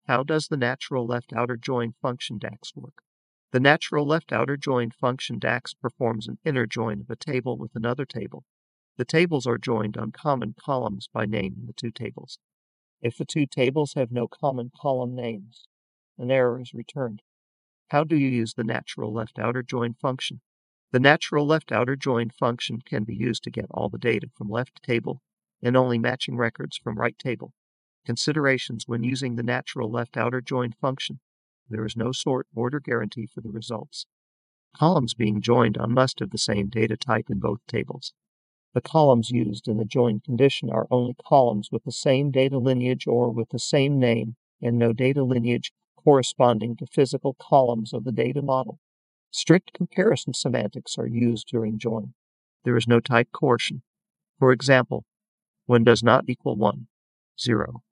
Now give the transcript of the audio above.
How does the natural left outer join function DAX work? The natural left outer join function DAX performs an inner join of a table with another table. The tables are joined on common columns by naming the two tables. If the two tables have no common column names, an error is returned. How do you use the natural left outer join function? The natural left outer join function can be used to get all the data from left table and only matching records from right table. Considerations when using the natural left outer join function. There is no sort order guarantee for the results. Columns being joined on must have the same data type in both tables. The columns used in the join condition are only columns with the same data lineage or with the same name and no data lineage corresponding to physical columns of the data model. Strict comparison semantics are used during join. There is no type coercion. For example, 1 does not equal 1, 0